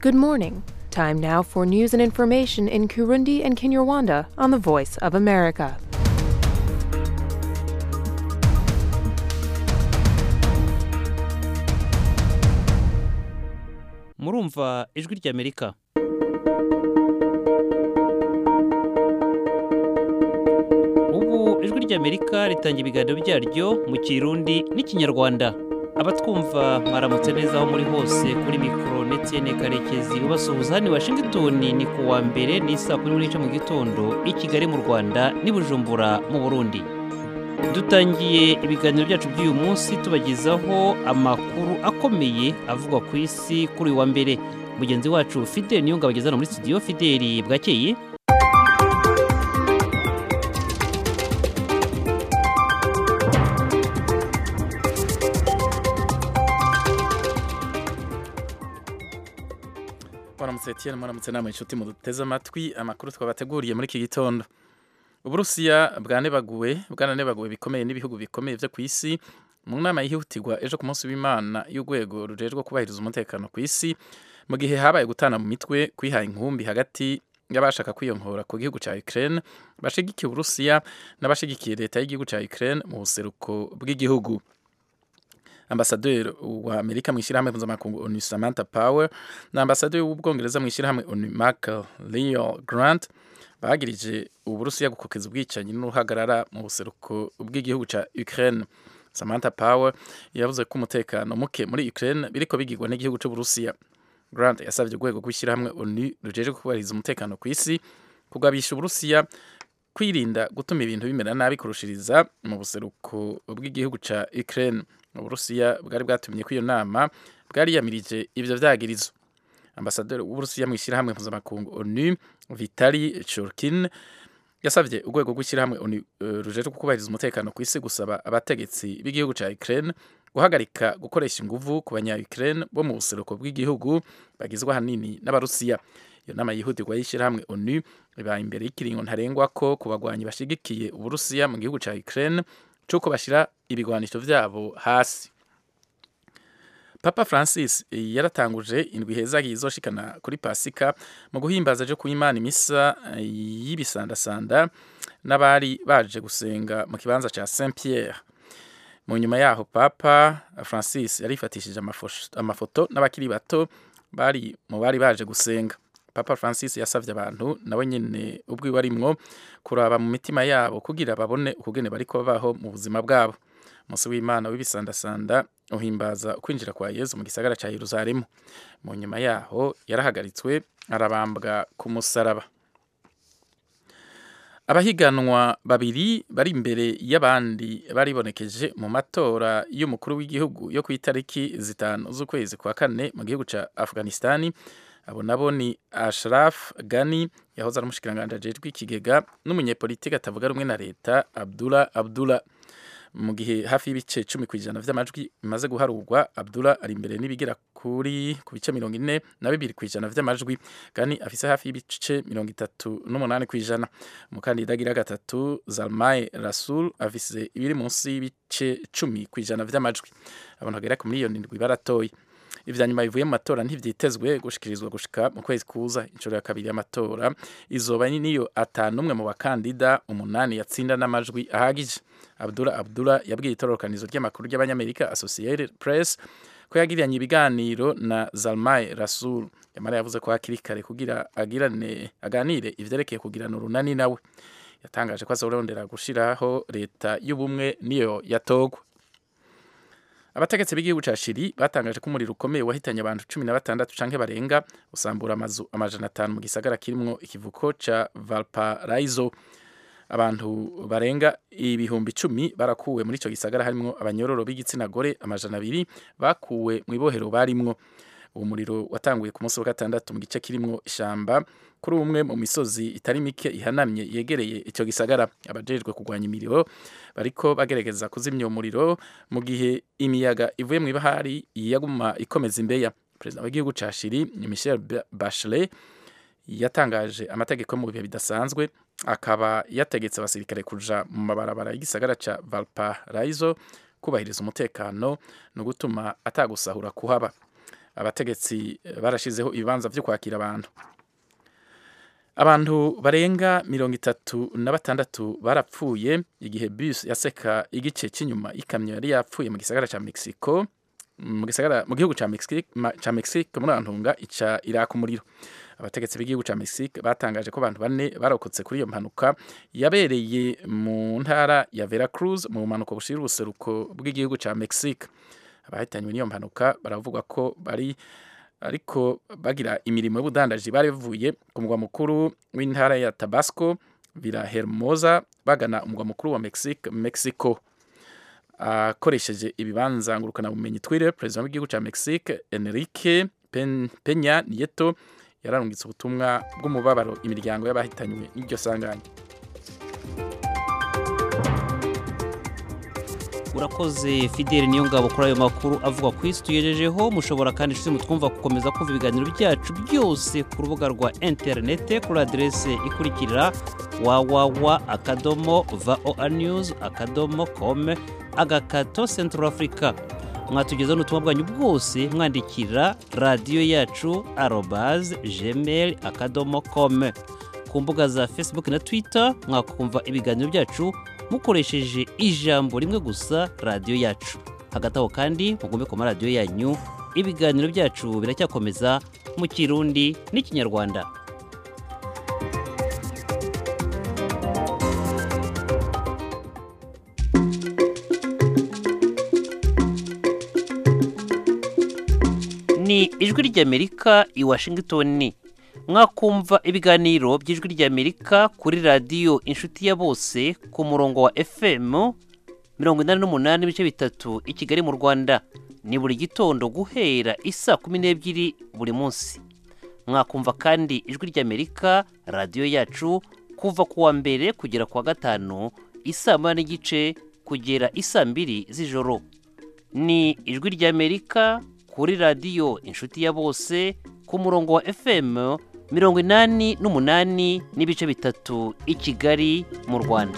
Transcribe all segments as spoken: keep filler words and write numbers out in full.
Good morning. Time now for news and information in Kirundi and Kinyarwanda on the Voice of America. Murumva ijwi ry'Amerika. Ubu ijwi ry'Amerika ritangira ibiganiro byaryo mu Kirundi n'Ikinyarwanda. Abatwumva mwaramutse neza aho muri hose kuri mikoro ndetse n'Ekarekezi ubasuhuza hano i Washington ni ku wa mbere ni saa kumi n'imwe mu gitondo i Kigali mu Rwanda n'i Bujumbura mu Burundi. Dutangiye ibiganiro byacu by'uyu munsi tubagezaho amakuru akomeye avugwa ku isi kuri uyu wa mbere. Mugenzi wacu Fidel Niyonga bagezana muri studio. Fidel, bwakeye? Mwaramutse Etienne, mwaramutse namwe inshuti muduteze amatwi amakuru twabateguriye muri iki gitondo. Uburusiya bwanebaguwe bwananebaguwe bikomeye n'ibihugu bikomeye byo ku isi mu nama yihutirwa ejo ku munsi w'Imana y'urwego rujejwe kubahiriza umutekano ku isi mu gihe habaye gutana mu mitwe kwihaye inkumbi hagati y'abashaka kwiyonkora ku gihugu cya Ukraine bashigikiye Uburusiya n'abashigikiye leta y'igihugu cya Ukraine mu buseruko bw'igihugu. Ambasaderi wa Amerika mu ishyirahamwe mpuzamakungu ONU Samantha Power na ambasaderi w'Ubwongereza mu ishyirahamwe ONU Michael Leo Grant bagirije Uburusiya gukokeza ubwicanyi n'uruhagarara mu buseruko bw'igihugu cya Ukraine. Samantha Power yavuze ko umutekano muke muri Ukraine biriko bigirwa n'igihugu cy'Uburusiya. Grant yasabye urwego rw'ishyirahamwe ONU rujeje kubahiriza umutekano ku isi kugabisha Uburusiya kwirinda gutuma ibintu bimera nabi kurushiriza mu buseruko bw'igihugu cya Ukraine. Uburusiya bwari bwatumye ko iyo nama bwari yamirije ivyo vyagirizo. Ambasaderi w'Uburusiya mu ishyirahamwe mpuzamakungu ONU Vitali Churkin yasavye urwego rw'ishyirahamwe ONU uh, rujeje kubahiriza umutekano ku isi gusaba abategetsi b'igihugu cya Ukraine guhagarika gukoresha inguvu ku banya-Ukraine bo mu buseruko bw'igihugu bagizwe hanini n'Abarusiya. Iyo nama yihutirwa y'ishyirahamwe ONU ibaye imbere y'ikiringo ntarengwa ko ku bagwanyi bashigikiye Uburusiya mu gihugu cya Ukraine cyuko bashira ibigwanisho vyabo hasi. Papa Francis yaratanguje indwi heza yizoshikana kuri Pasika mu guhimbaza je kuyimana imisa y'ibisandasanda n'abari baje gusenga mu kibanza ca Saint Pierre. Mu nyuma yaho Papa Francis yarifatishije amafoto n'abakiri bato bari mu bari baje gusenga. Papa Francis yasavye abantu nawe nyene ubwi warimwo kuraba mu mitima yabo kugira babone ukugene bariko babaho mu buzima bwabo. Musi w'Imana w'ibisandasanda uhimbaza kwinjira kwa Yesu mu gisagara ca Yerusalemu. Mu nyuma yaho yarahagaritswe arabambwa ku musaraba. Abahiganwa babiri bari imbere y'abandi baribonekeje mu matora y'umukuru w'igihugu yo kwitariki zitanu z'ukwezi kwa kane mu gihugu ca Afghanistan. Abo nabo ni Ashraf Ghani yahoze ari umushikiranganje ajejwe ikigega n'umunyepolitiki atavuga rumwe na leta Abdullah Abdullah. Mu gihe hafi y'ibice cumi kw'ijana vy'amajwi bimaze guharurwa, Abdullah ari imbere n'ibigira kuri ku bice mirongo ine na bibiri kw'ijana vy'amajwi. Ghani afise hafi y'ibice mirongo itatu n'umunani kw'ijana. Umukandida agira gatatu Zalmay Rasul afise ibiri munsi y'ibice cumi kw'ijana vy'amajwi. Abantu bagera ku miliyoni indwi baratoye. Ivya nyuma bivuye mu matora ntivyitezwe gushikirizwa gushika mu kwezi kuza. Inshuro ya kabiri y'amatora izoba niyo atanu umwe mu bakandida umunani yatsinda n'amajwi ahagije. Abdullah Abdullah yabwiye itororokanizo ry'amakuru ry'abanyamerika Associated Press ko yagiranye ibiganiro na Zalmay Rasul. Yamara yavuze ko hakiri kare kugira agirane aganire ivyerekeye kugirana urunani nawe. Yatangaje ko azorondera gushiraho leta y'ubumwe niyo yatogwa. Abategetsi b'igihugu ca Chili batangaje ko umuriro ukomeye wahitanye abantu cumi na batandatu canke barenga usambura amazu amajana atanu mu gisagara kirimwo ikivuko ca Valparaiso. Abantu barenga ibihumbi icumi barakuwe muri ico gisagara harimwo abanyororo b'igitsina gore amajana abiri bakuwe mu ibohero barimwo. Uwo muriro watanguye ku munsi wa gatandatu mu gice kirimwo ishamba kuri umwe mu misozi itari mike ihanamye yegereye ico gisagara. Abajejwe kugwanya imiriro bariko bagerageza kuzimya umuriro mu gihe imiyaga ivuye mu ibahari yaguma ikomeza imbeya. Perezida w'igihugu ca Chili Michelle Bachelet yatangaje amategeko mu bihe bidasanzwe, akaba yategetse abasirikare kuja mu mabarabara y'igisagara ca Valparaiso kubahiriza umutekano no gutuma atagusahura kuhaba. abategetsi barashizeho ibibanza vyo kwakira abantu. Abantu barenga mirongo itatu na batandatu barapfuye igihe bus yaseka igice cy'inyuma ikamyo yari yapfuye mu gisagara ca Mexico mu gisagara mu gihugu ca Mexico ca Mexico muri Antunga ica iraka umuriro. Abategetsi b'igihugu ca Mexico batangaje ko abantu bane barokotse kuri iyo mpanuka yabereye mu ntara ya Veracruz mu manuko bushira ubuseruko bw'igihugu ca Mexico. Abahitanywe n'iyo mpanuka baravuga ko bari ariko bagira imirimo y'ubudandaji bari bavuye ku mugwa mukuru w'intara ya Tabasco Villahermosa bagana umugwa mukuru wa Mexico Mexico akoresheje ibibanza ngurukana bumenyi Twitter. President w'igihugu ca Mexico Enrique Peña Nieto yararungitse ubutumwa bw'umubabaro imiryango y'abahitanywe n'iryo sanganya. Urakoze Fidel Niyongabo kuri ayo makuru avuga ku isi tuyejejeho. Mushobora kandi nshuti mutwumva gukomeza kumva ibiganiro byacu byose ku rubuga rwa interinete kuri adresse ikurikira www akadomo voa news akadomo com agakato Central Africa. Mwatugezaho n'ubutumwa bwanyu bwose mwandikira radio yacu arobase gmail akadomo com. Ku mbuga za Facebook na Twitter mwakumva ibiganiro byacu mukoresheje ijambo rimwe gusa radio yacu. Hagati aho kandi mugombe ku maradiyo yanyu ibiganiro byacu biracyakomeza mu Kirundi n'Ikinyarwanda. Ni ijwi ry'Amerika i Washington. Mwakumva ibiganiro by'ijwi ry'Amerika kuri radio Inshuti ya Bose ku murongo wa F M mirongo inani n'umunani n'ibice bitatu i Kigali mu Rwanda. Ni buri gitondo guhera isa kumi n'ebyiri buri munsi. Mwakumva kandi ijwi ry'Amerika radio yacu kuva kuwa mbere kugera kuwa gatanu isa moya n'igice kugera isa mbiri z'ijoro. Ni ijwi ry'Amerika kuri radio Inshuti ya Bose ku murongo wa F M mirongo inani n'umunani n'ibice bitatu i Kigali mu Rwanda.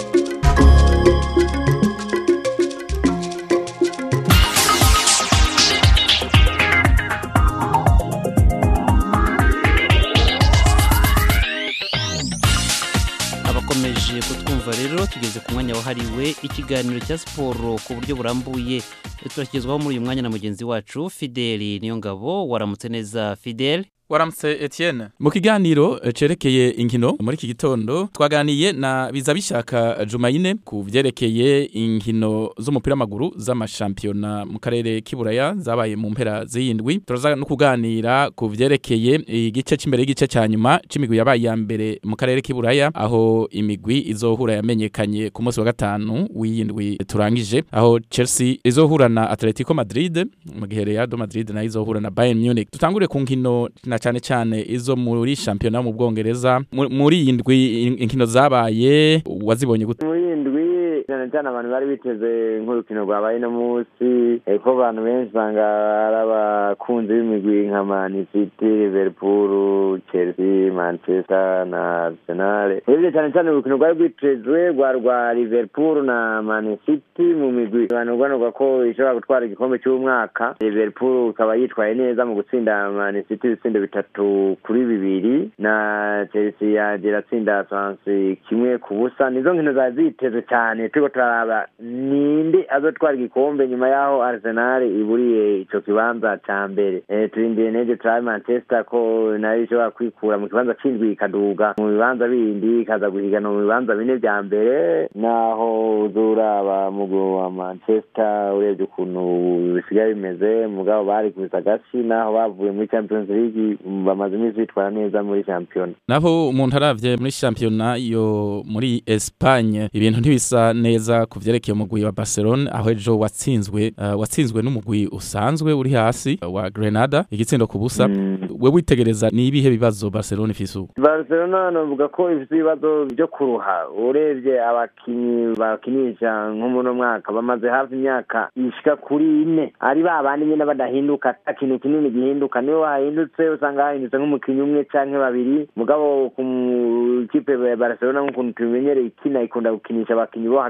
Abakomeje kutwumva rero tugeze ku mwanya wahariwe ikiganiro cya siporo ku buryo burambuye. Turakigezwaho muri uyu mwanya na mugenzi wacu Fidel Niyongabo. Waramutse neza Fidel? Waramutse Etienne. Mu kiganiro cerekeye inkino muri iki gitondo twaganiye na Bizabishaka Jumaine ku vyerekeye inkino z'umupira w'amaguru z'amashampiyona mu karere k'Iburaya zabaye mu mpera z'indwi. Turaza no kuganira ku vyerekeye igice c'imbere y'igice ca nyuma c'imigwi yabaye ya mbere mu karere k'Iburaya aho imigwi izohura yamenyekanye ku munsi wa gatanu w'indwi turangije aho Chelsea izohura na Atletico Madrid mu gihe Real Madrid na izohura na Bayern Munich. Tutangure ku nkino na cyane cyane izo muri shampiyona mu Bwongereza. Muri indwi inkino zabaye wazibonye gute? Muri indwi cyane cyane abantu bari biteze nk'urukino rwabaye no munsi eko abantu benshi banga arabakunze b'imigwi nka Man City, Liverpool, Chelsea, Manchester na Arsenal. Ibyo cyane cyane urukino rwari rwitezwe rwa rwa Liverpool na Man City mu migwi abantu banoga ko ishobora gutwara igikombe cy'umwaka. Liverpool ikaba yitwaye neza mu gutsinda Man City ibitsinda bitatu kuri bibiri na Chelsea yagira tsinda Swansea kimwe ku busa. Nizo nkino zazitezwe cyane turiko turaraba ninde azotwara igikombe nyuma yaho Arsenal iburiye ico kibanza ca mbere. Eh turindire neje try Manchester ko nayo ishobora kwikura mu kibanza c'indwi ikaduga mu bibanza bindi kaza guhigana mu bibanza bine vya mbere naho uzuraba mu wa Manchester urebye ukuntu bisigaye bimeze mugabo bari kubisa gashi naho bavuye muri Champions League bamaze imisi bitwara neza muri champion. Naho umuntu aravye muri championa yo muri Espagne ibintu ntibisa neza kuvyerekeye umugwi wa Barcelona aho ejo watsinzwe uh, watsinzwe n'umugwi usanzwe uri hasi uh, wa Granada igitsindo ku busa. Mm. We witegereza ni ibihe bibazo Barcelona ifise? Barcelona novuga ko ifise ibibazo byo kuruha. Urebye abakinyi bakinisha nk'umuno mwaka bamaze hafi imyaka ishika kuri ine ari babandi nyene badahinduka ikintu kinini gihinduka niyo wahindutse usanga hahindutse nk'umukinyi umwe canke babiri mugabo ku kipe ya Barcelona nk'ukuntu tumenyereye ikina ikunda gukinisha abakinyi bo hagati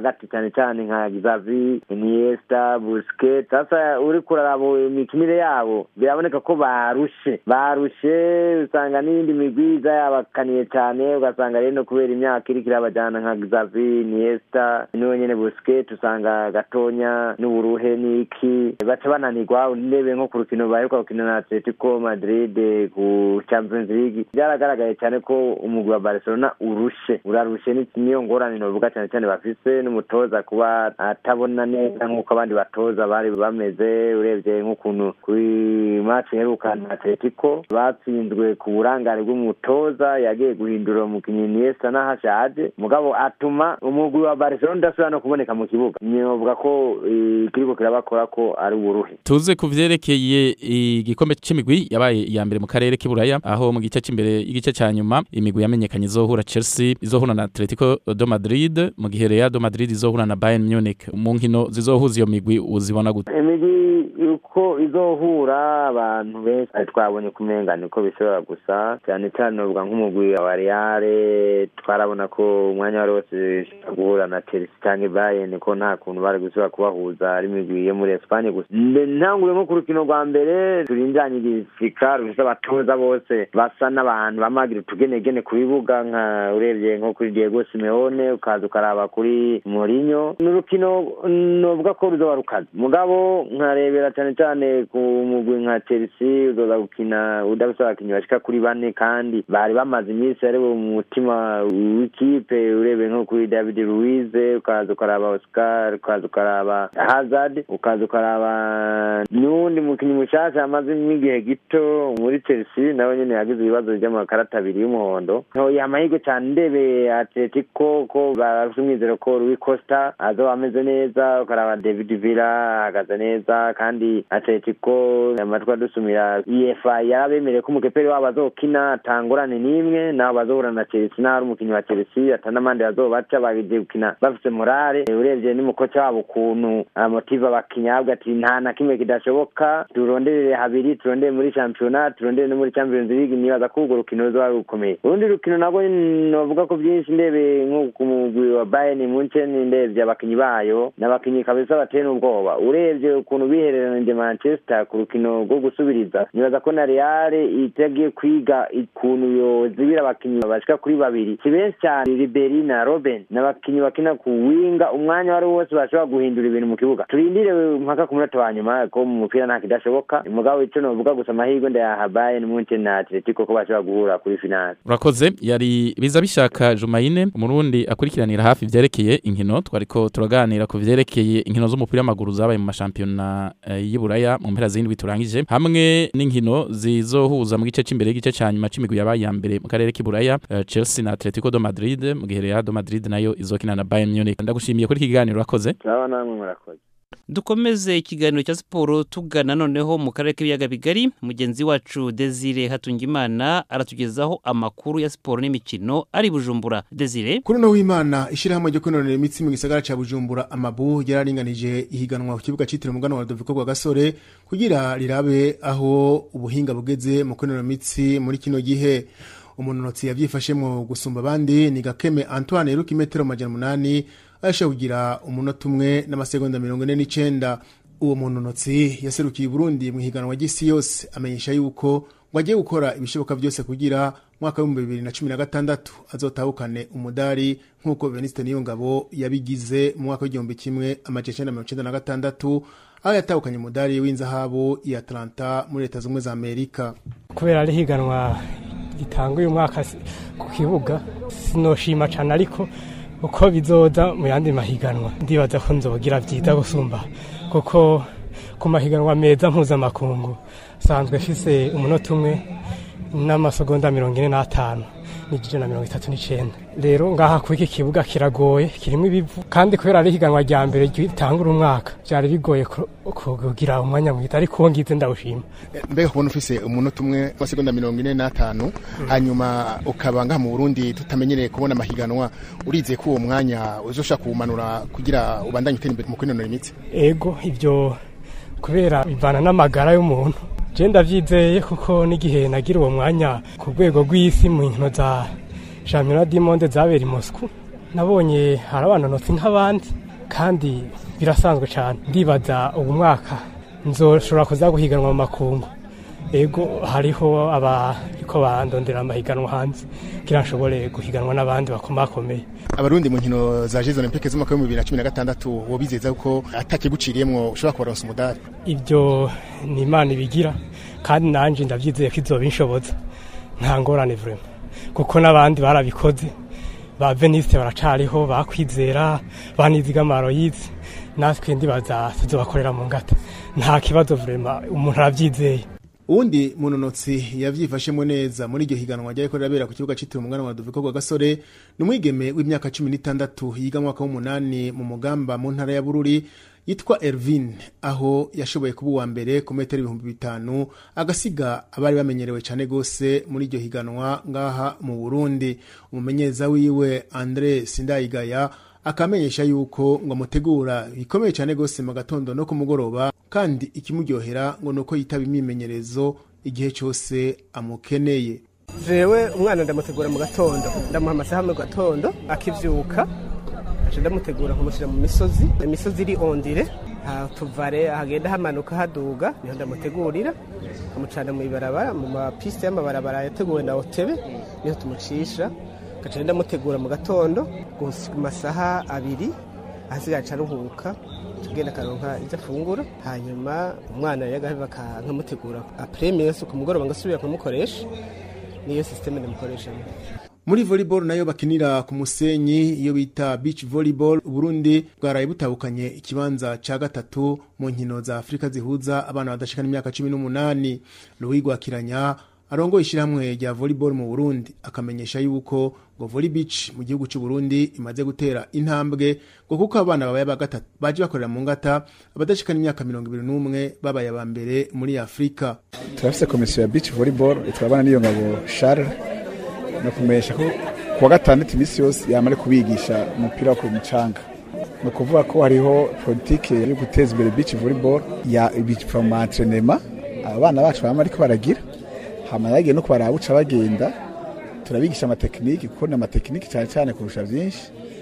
hagati cyane cyane nka Xavi, Iniesta, Busquets. Sasa uri kurarabo imikinire yabo biraboneka ko barushe barushe usanga n'indi migwiza yabakaniye cyane, ugasanga rero kubera imyaka iri kirabajana nka Xavi, Iniesta niwe nyene Busquets usanga gatonya n'uburuhe niki baca bananirwa. Urebe nko ku rukino baheruka gukina na Atletico Madrid ku Champions League byaragaragaye cyane ko umugwi wa Barcelona urushe urarushe niyo ngorane novuga cyane cyane bafise n'umutoza kuba atabona neza nk'uko abandi batoza bari bameze. Urebye nk'ukuntu kuri match iheruka na Atletico batsinzwe ku burangare bw'umutoza, yagiye guhindura umukinyi Iniesta n'ahashaje mugabo atuma umugwi wa Barcelona udasubira no kuboneka mu kibuga. Nyovuga ko kiriko kirabakora ko ari uburuhe. Tuze kuvyerekeye igikombe c'imigwi yabaye iya mbere mu karere k'iburaya, aho mu gice c'imbere y'igice ca nyuma imigwi yamenyekanye izohura Chelsea izohura na Atletico de Madrid, mu gihe Real de Madrid izohura na Bayern Munich. Mu nkino zizohuza iyo migwi uzibona gute? Imigwi uko izohura abantu benshi twabonye kumenga niko bishobora gusa cyane cyane uvuga nk'umugwi wa Real twarabona ko umwanya wari wose guhura na Chelsea cyangwa Bayern ko nta kuntu bari gusubira kubahuza ari imigwi yo muri Espagne gusa. Ntangure nko ku rukino rwa mbere turinjanye igisika rusa abatoza bose basa n'abantu bamagira tugenegene ku bibuga, nka urebye nko kuri Diego Simeone ukaza ukaraba kuri Mourinho. N'urukino novuga ko ruzoba rukaze mugabo nkarebera cyane cyane ku mugwi nka Chelsea uzoza gukina udabisaba abakinyi bashika kuri bane kandi bari bamaze iminsi ari mu mutima w'ikipe. Urebe nko kuri David Luiz ukaza ukaraba Oscar ukaza ukaraba Hazard ukaza ukaraba n'undi mukinyi mushasha amaze igihe gito muri Chelsea nawe nyene yagize ibibazo by'amakarata abiri y'umuhondo. No yamahirwe cyane ndebe Atletico ko barasumizero ko Rui Costa azo ameze neza, ukaraba David Villa agaze neza kandi Atletico amatwa dusumira U E F A yarabemere ko umukeperi wabo azokina atangurane nimwe naho bazohura na Chelsea na umukinyi wa Chelsea atanamande azobaca bagiye gukina bafite morale. Urebye ni mukocha wabo kuntu amotiva bakinyabwa ati nta na kimwe kidashoboka, turonderere habiri turondere muri championnat turondere no muri Champions League, nibaza ko urwo rukino ruzaba rukomeye. Urundi rukino nabwo novuga ko byinshi ndebe nko ku mugwi wa Bayern Munich ndebye abakinyi bayo n'abakinyi kabisa batera ubwoba. Urebye ukuntu bihereranye Manchester ku rukino rwo gusubiriza, nibaza ko na Real itegiye kwiga ikuntu yo zibira abakinyi bashika kuri babiri si benshi cyane, Ribery na Robben n'abakinyi bakina ku winga umwanya wari wose bashobora guhindura ibintu mu kibuga. Turindire mpaka ku munota wa nyuma ko mu mupira nta kidashoboka mugabo ico novuga gusa amahirwe ndayaha Bayern Munich na Atletico ko bashobora guhura kuri finale. Urakoze. Yari biza bishaka Jumaine umurundi akurikiranira hafi vyerekeye inkino, twariko turaganira ku vyerekeye inkino z'umupira w'amaguru zabaye mu mashampiyona uh, y'Iburaya mu mpera z'indwi turangije, hamwe n'inkino zizohuza mu gice c'imbere y'igice ca nyuma c'imigwi yabaye ya mbere mu karere k'iburaya, uh, Chelsea na Atletico de Madrid, mu gihe Real de Madrid nayo izokina na Bayern Munich. Ndagushimiye kuri iki kiganiro urakoze. Sawa namwe murakoze. Dukomeze ikiganiro cya siporo tugana noneho mu karere k'ibiyaga bigari. Mugenzi wacu Desire Hatungimana aratugezaho amakuru ya siporo n'imikino ari Bujumbura. Desire, kuri no w'Imana ishirahamwe ryo kwinonera imitsi mu gisagara ca Bujumbura Amabu yararinganije ihiganwa ku kibuga citiriwe umugano wa Rudoviko rwa Gasore kugira rirabe aho ubuhinga bugeze mu kwinonera imitsi muri kino gihe. Umunonotsi yavyifashemwo gusumba abandi ni Gakeme Antoine iruka metero majana munani asha kugira umunota umwe n'amasegonda mirongo ine n'icenda. Uwo munonotsi yaserukiye Burundi mu higanwa ry'isi yose amenyesha yuko wagiye gukora ibishoboka byose kugira mwaka wa bibiri na cumi na gatandatu azotahukane umudari nkuko Veniste Niyongabo yabigize mu mwaka w'igihumbi kimwe amajana mirongo icenda na gatandatu aho yatahukanye umudari w'inzahabu ya Atlanta muri Leta Zunze za Amerika. Kubera ari higanwa gitanguye umwaka ku kibuga sinoshima cyane, ariko uko bizoza mu yandi mahiganwa ndibaza ko nzogira vyita gusumba, kuko ku mahiganwa meza mpuzamakungu sanzwe fise umunota umwe n'amasegonda mirongo ine n'atanu n'ijana mirongo itatu n'icenda. Rero ngaha kuri iki kibuga kiragoye, kirimo ibivu, kandi kubera ari higanwa rya mbere gitangura umwaka byari bigoye kugira umwanya mwita, ariko uwo ngize ndawushima. Mbega kubona ufise umunota umwe n'amasegonda mirongo ine n'atanu hanyuma ukaba ngaha mu Burundi tutamenyereye kubona amahiganwa, urize ko uwo mwanya uzosha kuwumanura kugira ubandanye utera imbere mu kwinonora imitsi? Ego, ivyo kubera bivana n'amagara y'umuntu. Je ndavyizeye kuko n'igihe nagira uwo mwanya ku rwego rw'isi mu nkino za Championnat du Monde zabera i Moscou, nabonye hari abanonotsi nk'abandi kandi birasanzwe cyane. Ndibaza ubu mwaka nzoshobora kuza guhiganwa mu makungu. Ego hariho abariko bandondera amahiganwa hanze kugira nshobore guhiganwa n'abandi bakomakomeye. Abarundi mu nkino za Jeux Olympiques z'umwaka wa bibiri na cumi na gatandatu wo bizeza ko atakiguciriyemwo ushobora kubaronsa umudari. Ibyo ni Imana ibigira kandi nanje ndavyizeye ko izobinshoboza. Nta ngorane vraiment kuko n'abandi barabikoze. Ba Veniste baracariho bakwizera banizigamaro yize natwe ndibaza tuzobakorera mu ngata. Nta kibazo vraiment umuntu aravyizeye. Uwundi munonotsi yavyifashemo neza muri iryo higanwa ryariko rirabera ku kibuga citiriwe umugana wa Duviko kwa Gasore n'umwigeme w'imyaka cumi n'itandatu yiga mu mwaka w'umunani mu Mugamba mu ntara ya Bururi yitwa Ervin, aho yashoboye kuba uwa mbere ku metero ibihumbi bitanu agasiga abari bamenyerewe cyane gose muri iryo higanwa ngaha mu Burundi. Umumenyeza wiwe Andre Sindayigaya akamenyesha yuko ngo mutegura bikomeye cyane gose mu gatondo no ku mugoroba, kandi ikimuryohera ngo nuko yitaba imimenyerezo igihe cyose amukeneye. Jewe umwana ndamutegura mu gatondo, ndamuha amasaha mu gatondo akivyuka, aje ndamutegura kumushyira mu misozi, imisozi iri ondire, ha tuvare ahagenda hamanuka haduga, niho ndamutegurira, amucana mu ibarabara mu mapiste y'amabarabara yateguwe na Otebe, niho tumucisha. Gace ndamutegura mu gatondo gushika masaha abiri asigaye caruhuka tugenda karonka ivyo afungura, hanyuma umwana yagaheva kankamutegura après so ku mugoroba ngasubira kumukoresha. Niyo systeme ndamukoresha. Muri volleyball nayo bakinira ku musenyi iyo bita beach volleyball, Burundi bwaraye butabukanye ikibanza ca gatatu mu nkino za Afrika zihuza abana badashikana imyaka cumi n'umunani. Luigwa Kiranya arongo ishiramwe rya volleyball mu Burundi akamenyesha yuko ngo volley beach mu gihugu cy'u Burundi imaze gutera intambwe ngo kuko abana babaye bagatatu baje bakorera mu ngata abadashikana imyaka mirongo ibiri n'umwe babaye abambere muri Afrika. Turafise komisiyo ya beach volleyball itwabana niyo ngabo Charles no kumesha ko kuwa gatandatu imisi yose yamare kubigisha umupira wo ku mucanga. No kuvuga ko hariho politique yo guteza imbere beach volleyball ya beach from entraînement abana bacu bamare ko baragira hama yagiye no kubarabuca bagenda turabigisha amatekiniki kuko na amatekiniki cyane cyane kurusha byinshi,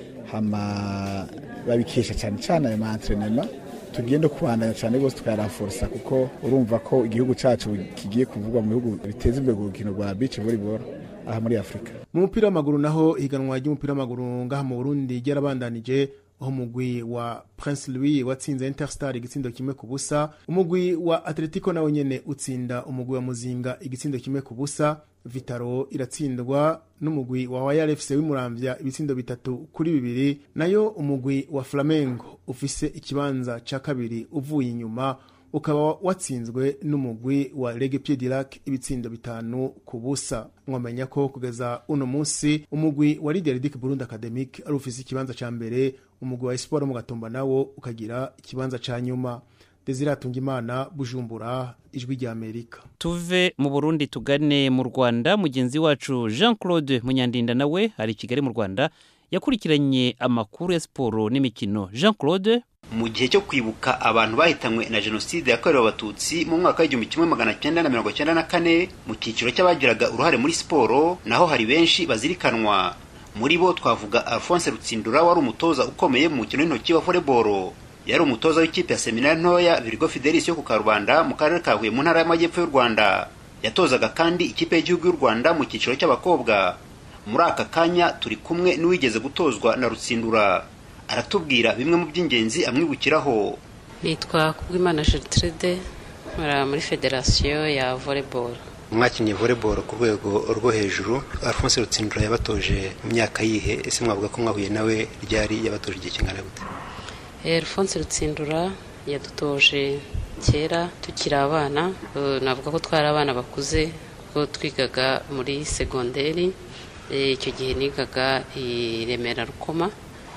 hama babikesha cyane cyane ayo entraînement tugende kubandanya cyane gose tukaraforsa kuko urumva ko igihugu cyacu kigiye kuvugwa mu bihugu biteza imbere urukino rwa beach volleyball aha muri Afrika. Mu mupira w'amaguru naho higanwa ry'umupira w'amaguru ngaha mu Burundi ryarabandanije aho umugwi wa Prince Louis watsinze Interstar igitsindo kimwe ku busa, umugwi wa Atletico nawo nyene utsinda umugwi wa Muzinga igitsindo kimwe ku busa. Vitaro iratsindwa n'umugwi wa Royal F C w'Imuramvya ibitsindo bitatu kuri bibiri, nayo umugwi wa Flamengo ufise ikibanza ca kabiri uvuye inyuma ukaba watsinzwe n'umugwi wa Legue Pied d'Irak ibitsindo bitanu ku busa. Mwamenya ko kugeza uno munsi umugwi wa Leader Dick Burundi Academic ari ufise ikibanza ca mbere, umugwi wa Espoir mu Gatumba nawo ukagira ikibanza ca nyuma. Desire Tungimana, Bujumbura, Ijwi rya Amerika. Tuve mu Burundi tugane mu Rwanda. Mugenzi wacu Jean Claude Munyandinda nawe ari Kigali mu Rwanda yakurikiranye amakuru ya siporo n'imikino. Jean Claude, mu gihe cyo kwibuka abantu bahitanywe na jenoside yakorewe abatutsi mu mwaka w'igihumbi kimwe magana cyenda na mirongo cyenda na kane mu cyiciro cy'abagiraga uruhare muri siporo, naho hari benshi bazirikanwa. Muri bo twavuga Alphonse Rutsindura wari umutoza ukomeye mu mukino w'intoki wa volleyball. Yari umutoza w'ikipe ya Seminari ntoya Virgo Fidelis yo ku Karubanda mu karere ka Huye mu ntara y'Amajyepfo y'u Rwanda. Yatozaga kandi ikipe y'igihugu y'u Rwanda mu cyiciro cy'abakobwa. Muri aka kanya turi kumwe n'uwigeze gutozwa na Rutsindura. Aratubwira bimwe mu by'ingenzi amwibukiraho. Nitwa Kubwimana Gertrude muri Federation ya volleyball. Mwakinnye volleyball ku rwego rwo hejuru. Alphonse Rutsindura yabatoje mu myaka yihe? Ese mwavuga ko mwahuye nawe ryari yabatoje igihe kingana gute? Alphonse Rutsindura yadutoje kera tukiri abana, navuga ko twari abana bakuze ko twigaga muri segonderi. Icyo gihe nigaga i Remera Rukoma,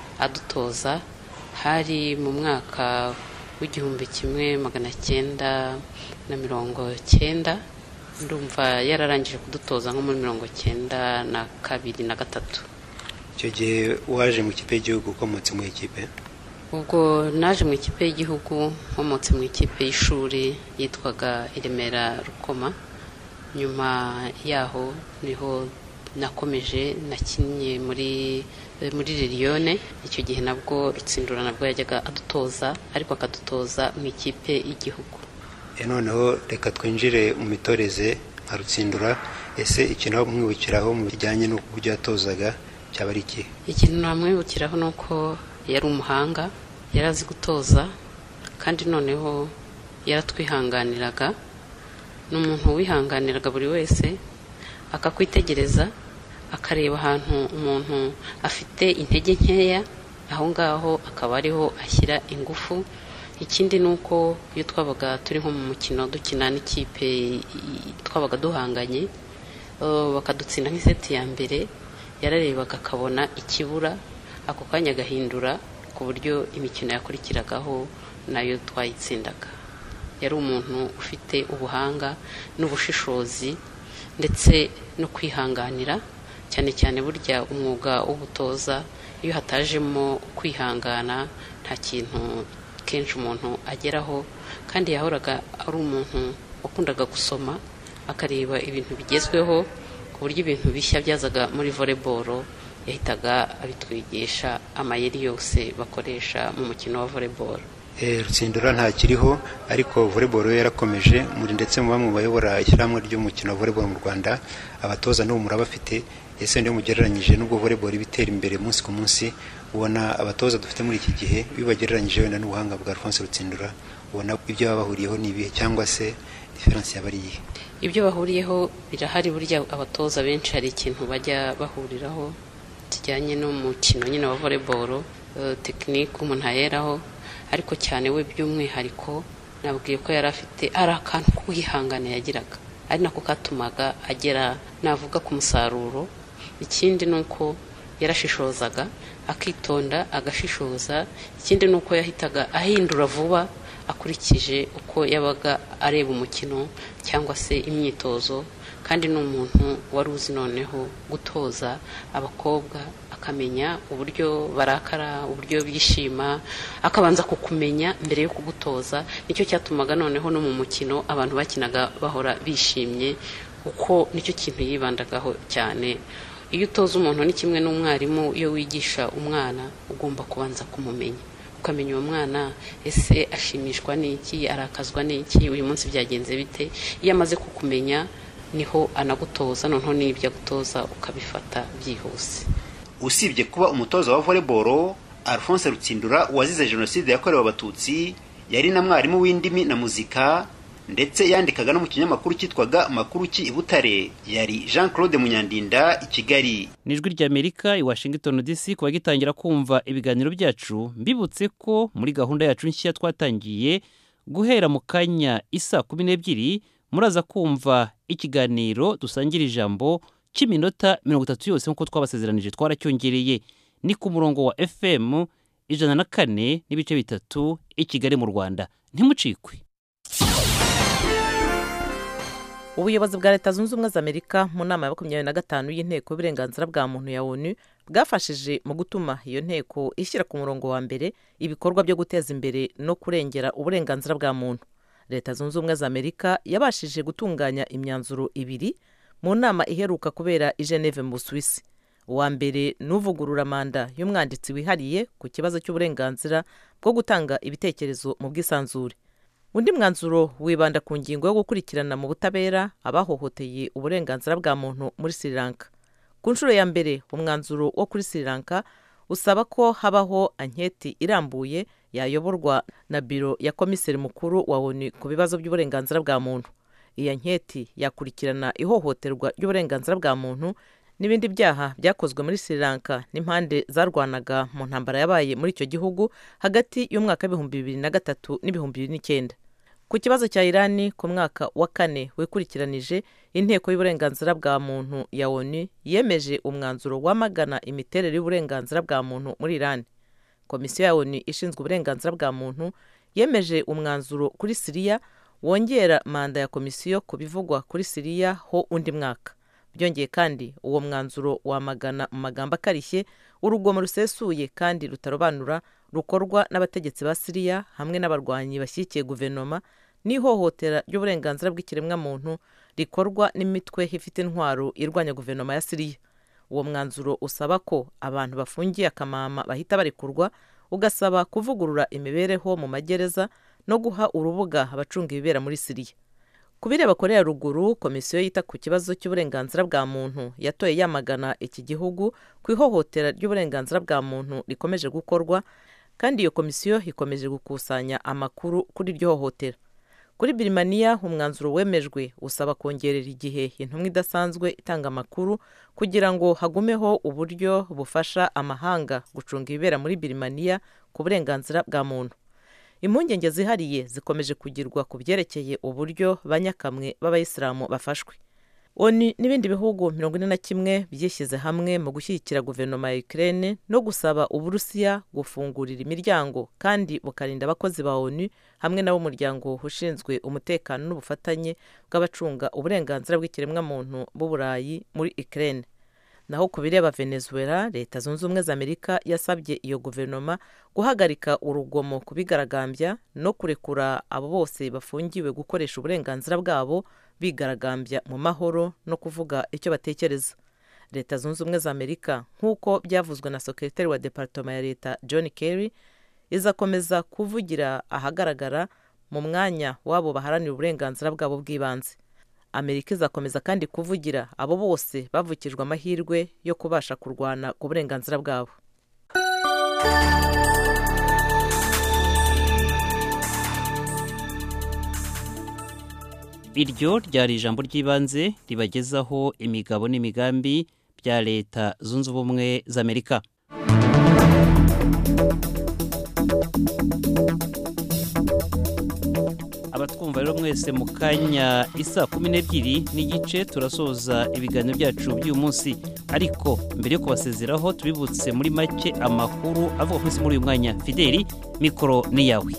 adutoza hari mu mwaka w'igihumbi kimwe magana cyenda na mirongo cyenda. Ndumva yararangije kudutoza nko muri mirongo cyenda na kabiri na gatatu. Icyo gihe waje mu kipe y'igihugu ukomotse mu ikipe? Ubwo naje mu ikipe y'igihugu nkomotse mu ikipe y'ishuri yitwaga Iremera Rukoma. Nyuma yaho niho nakomeje nakinnye muri muri Lilione. Icyo gihe nabwo Rutsindura nabwo yajyaga adutoza, ariko akadutoza mu ikipe y'igihugu. Noneho reka twinjire mu mitoreze nka Rutsindura. Ese ikintu mwibukiraho mu bijyanye no kujya atozaga cyaba ari iki? Ikintu namwibukiraho nuko yari umuhanga, yarazi gutoza, kandi noneho yaratwihanganiraga. N'umuntu wihanganiraga buri wese, akakwitegereza, akareba ahantu umuntu afite intege nkeya, aho ngaho akaba ariho ashyira ingufu. Ikindi nuko iyo twabaga turi nko mu mukino dukina n'ikipe twabaga duhanganye, bakadutsinda nk'iseti ya mbere, yararebaga akabona ikibura, ako kanya agahindura ku buryo imikino yakurikiragaho nayo twayitsindaga. Yari umuntu ufite ubuhanga n'ubushishozi ndetse no kwihanganira, cyane cyane burya umwuga w'ubutoza iyo hatajemo kwihangana nta kintu kenshi umuntu ageraho. Kandi yahoraga ari umuntu wakundaga gusoma, akareba ibintu bigezweho, ku buryo ibintu bishya byazaga muri volleyball yahitaga abitwigisha amayeri yose bakoresha mu mukino wa volleyball. Eh, Rutsindura ntakiriho, ariko volleyball yarakomeje muri ndetse mu bamwe bayobora ishyirahamwe ry'umukino wa volleyball mu Rwanda. Abatoza n'ubu murabafite. Ese ndio mugereranyije n'ubwo volleyball ibitera imbere munsi ku munsi, ubona abatoza dufite muri iki gihe bibagereranyije wenda n'ubuhanga bwa Alphonse Rutsindura, ubona ibyo babahuriyeho nibihe cyangwa se difference yabariye? Ibyo bahuriyeho birahari. Burya abatoza benshi hari ikintu bajya bahuriraho kijyanye n'umukino nyine wa volleyball, uh, technique umuntu ayeraho, ariko cyane we by'umwihariko nabwiye ko yari afite ari akantu kwihangana yagiraga, ari nako katumaga agera navuga ku musaruro. Ikindi nuko yarashishozaga, akitonda, agashishoza. Ikindi nuko yahitaga ahindura vuba akurikije uko yabaga areba umukino cyangwa se imyitozo. Kandi n'umuntu wari uzi noneho gutoza abakobwa, akamenya uburyo barakara, uburyo bishima, akabanza kukumenya mbere yo kugutoza. Nicyo cyatumaga noneho no mu mukino abantu bakinaga bahora bishimye, uko nicyo kintu yibandagaho cyane. Iyo utoza umuntu ni kimwe n'umwarimu, iyo wigisha umwana ugomba kubanza kumumenya, ukamenya uwo mwana ese ashimishwa n'iki, arakazwa n'iki, uyu munsi byagenze bite. Iyo amaze kukumenya niho anagutoza, noneho n'ibyo gutoza ukabifata byihuse. Usibye kuba umutoza wa volleyball, Alphonse Rutsindura wazize jenoside yakorewe abatutsi yari na mwarimu w'indimi na muzika, ndetse yandikaga no mu kinyamakuru cyitwaga Makuru ki Ibutare. Yari Jean Claude Munyandinda, i Kigali. Nijwi ry'Amerika i Washington D C. Kuba gitangira kumva ibiganiro byacu, mbibutse ko muri gahunda yacu nshya twatangiye guhera mu kanya isa kumi n'ebyiri muraza kumva ikiganiro dusangira ijambo cy'iminota mirongo itatu yose nk'uko twabasezeranije. Twaracyongereye, ni ku murongo wa F M ijana na kane n'ibice bitatu i Kigali mu Rwanda. Ntimucikwe. Ubuyobozi bwa Leta Zunze Ubumwe za Amerika mu nama ya makumyabiri na gatanu y'inteko y'uburenganzira bwa muntu ya ONU bwafashije mu gutuma iyo nteko ishyira ku murongo wa mbere ibikorwa byo guteza imbere no kurengera uburenganzira bwa muntu. Leta Zunze Ubumwe za Amerika yabashije gutunganya imyanzuro ibiri mu nama iheruka kubera i Geneve mu Busuwisi. Uwa mbere n'uvugurura manda y'umwanditsi wihariye ku kibazo cy'uburenganzira bwo gutanga ibitekerezo mu bwisanzure. Undi mwanzuro wibanda ku ngingo yo gukurikirana mu butabera abahohoteye uburenganzira bwa muntu muri Sri Lanka. Ku nshuro ya mbere umwanzuro wo kuri Sri Lanka usaba ko habaho anketi irambuye yayoborwa na biro ya komiseri mukuru wa ONU ku bibazo by'uburenganzira bwa muntu. Iyi anketi yakurikirana ihohoterwa ry'uburenganzira bwa muntu n'ibindi byaha byakozwe muri Sri Lanka n'impande zarwanaga mu ntambara yabaye muri icyo gihugu hagati y'umwaka w'ibihumbi bibiri na gatatu n'ibihumbi bibiri n'icyenda. Ku kibazo cya Irani ku mwaka wa kane wekurikiranije, inteko y'uburenganzira bwa muntu ya ONU yemeje umwanzuro wamagana imiterere y'uburenganzira bwa muntu muri Irani. Komisiyo ya ONU ishinzwe uburenganzira bwa muntu yemeje umwanzuro kuri Syria wongera manda ya komisiyo ku bivugwa kuri Syria ho undi mwaka. Byongeye kandi uwo mwanzuro wamagana mu magambo akarishye urugomo rusesuye kandi rutarobanura rukorwa n'abategetsi ba Syria hamwe n'abarwanyi bashyikiye guverinoma n'ihohotera ry'uburenganzira bw'ikiremwamuntu rikorwa n'imitwe ifite intwaro irwanya guverinoma ya Siriya. Uwo mwanzuro usaba ko abantu bafungiye akamama bahita barekurwa, ugasaba kuvugurura imibereho mu magereza no guha urubuga abacunga ibibera muri Siriya. Kubireba Korea Ruguru, komisiyo yita ku kibazo cy'uburenganzira bwa muntu yatoye yamagana iki gihugu ku ihohotera ry'uburenganzira bwa muntu rikomeje gukorwa, kandi iyo komisiyo ikomeje gukusanya amakuru kuri iryo hohotera. Kuri Birimaniya, umwanzuro wemejwe usaba kongerera igihe intumwa idasanzwe itanga amakuru kugira ngo hagumeho uburyo bufasha amahanga gucunga ibibera muri Birimaniya ku burenganzira bwa muntu. Impungenge zihariye zikomeje kugirwa ku byerekeye uburyo banyakamwe b'abayisilamu bafashwe. ONU n'ibindi bihugu mirongo ine na kimwe byishyize hamwe mu gushyigikira guverinoma ya Ukraine no gusaba Uburusiya gufungurira imiryango kandi bukarinda abakozi ba ONU hamwe n'abo muryango ushinzwe umutekano n'ubufatanye bw'abacunga uburenganzira bw'ikiremwamuntu b'Uburayi muri Ukraine. Naho ku bireba Venezuela, Leta Zunze Ubumwe za Amerika yasabye iyo guverinoma guhagarika urugomo kubigaragambya no kurekura abo bose bafungiwe gukoresha uburenganzira bwabo bigaragambya mu mahoro no kuvuga icyo batekereza. Leta Zunze Ubumwe za Amerika, nk'uko byavuzwe na Sekretari wa Departoma ya Leta John Kerry, izakomeza kuvugira ahagaragara mu mwanya wabo baharanira uburenganzira bwabo bw'ibanze. Amerika izakomeza kandi kuvugira abo bose bavukijwe amahirwe yo kubasha kurwana ku burenganzira bwabo. Iryo ryari ijambo ry'ibanze ribagezaho imigabo n'imigambi bya Leta Zunze Ubumwe za Amerika. Abatwumva rero mwese mu kanya isa kumi n'ebyiri n'igice turasoza ibiganiro byacu by'uyu munsi, ariko mbere yo kubasezeraho tubibutse muri make amakuru avuga ku isi muri uyu mwanya. Fideli, mikoro ni yawe.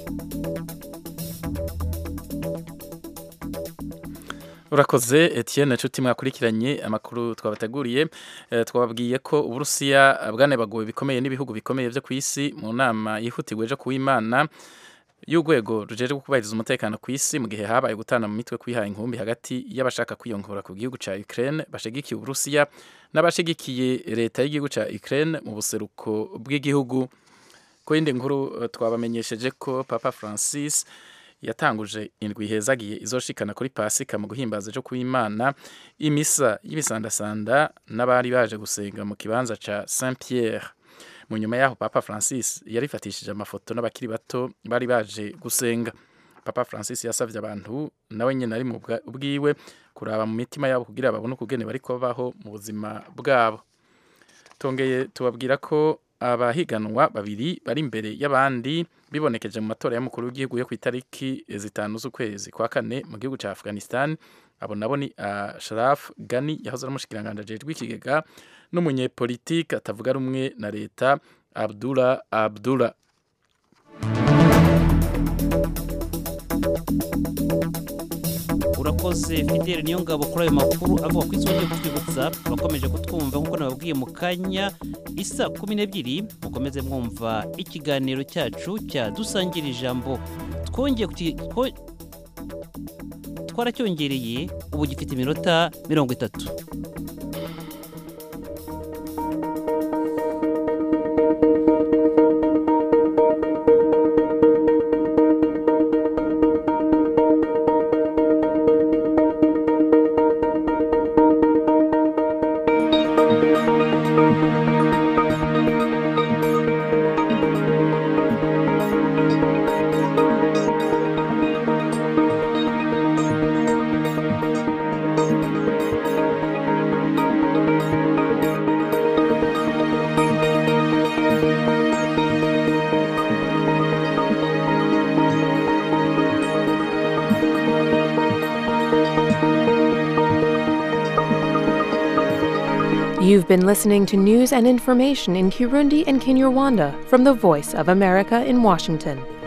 Urakoze Etienne, nshuti mwakurikiranye amakuru twabateguriye. E, twababwiye ko Uburusiya bwanebaguwe bikomeye n'ibihugu bikomeye byo ku isi mu nama yihutirwa ejo kuw'Imana y'urwego rujejwe kubahiriza umutekano ku isi mu gihe habaye gutana mu mitwe kwihaye inkumbi hagati y'abashaka kwiyongora ku gihugu ca Ukraine bashigikiye Uburusiya n'abashigikiye leta y'igihugu ca Ukraine mu buseruko bw'igihugu. Ko indi nkuru twabamenyesheje ko Papa Francis yatanguje indwi hezagiye izoshikana kuri Pasika mu guhimbaza ejo kuw'Imana imisa y'ibisandasanda n'abari baje gusenga mu kibanza ca Saint Pierre. Mu nyuma yaho Papa Francis yarifatishije amafoto n'abakiri bato bari baje gusenga. Papa Francis yasavye abantu nawe nyene ari mu bwiwe kuraba mu mitima yabo kugira babone ukugene bariko babaho mu buzima bwabo. Tongeye tubabwira ko abahiganwa babiri bari imbere y'abandi bibonekeje mu matora y'umukuru w'igihugu yo ku itariki zitanu z'ukwezi kwa kane mu gihugu ca Afghanistan. Abo nabo ni Ashraf Ghani yahoze ari umushikiranganji ajejwe ikigega n'umunyepolitike atavuga rumwe na leta Abdullah Abdullah. Urakoze Fideli niyo ngabo kuri ayo makuru avuga ku isonga kutwibutsa bakomeje kutwumva nk'uko nababwiye mu kanya isa kumi n'ebyiri. Mukomeze mwumva ikiganiro cyacu cya dusangira ijambo twongeye twaracyongereye ubu gifite iminota mirongo itatu. You've been listening to news and information in Kirundi and Kinyarwanda from the Voice of America in Washington.